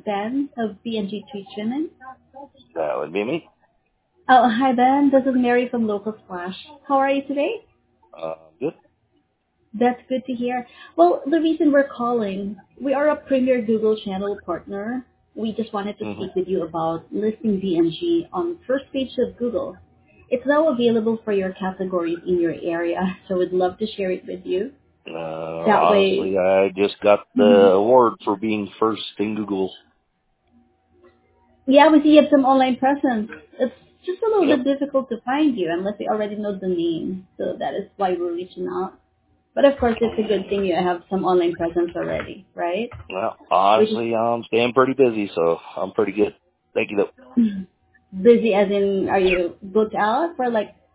Ben of B&G Treatment. That would be me. Oh, hi Ben. This is Mary from Local Splash. How are you today? Good. That's good to hear. Well, the reason we're calling, we are a premier Google channel partner. We just wanted to hmm speak with you about listing B&G on first page of Google. It's now available for your categories in your area, so we'd love to share it with you. That way, Honestly, I just got the mhm. award for being first in Google. Yeah, we see you have some online presence. It's just a little Yep. bit difficult to find you unless we already know the name, so that is why we're reaching out. But of course, it's a good thing you have some online presence already, right? Well, We're just honestly, I'm staying pretty busy, so I'm pretty good. Thank you, though. busy as in, are you booked out for like